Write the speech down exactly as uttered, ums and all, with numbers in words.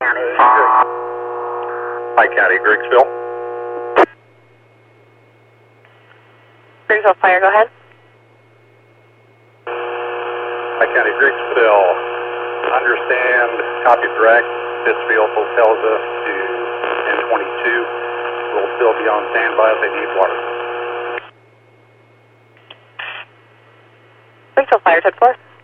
County. Pike County, Griggsville. Griggsville Fire, go ahead. Pike County, Griggsville. Understand, copy direct. This vehicle tells us to N twenty-two. We'll still be on standby if they need water. Griggsville Fire, ten four.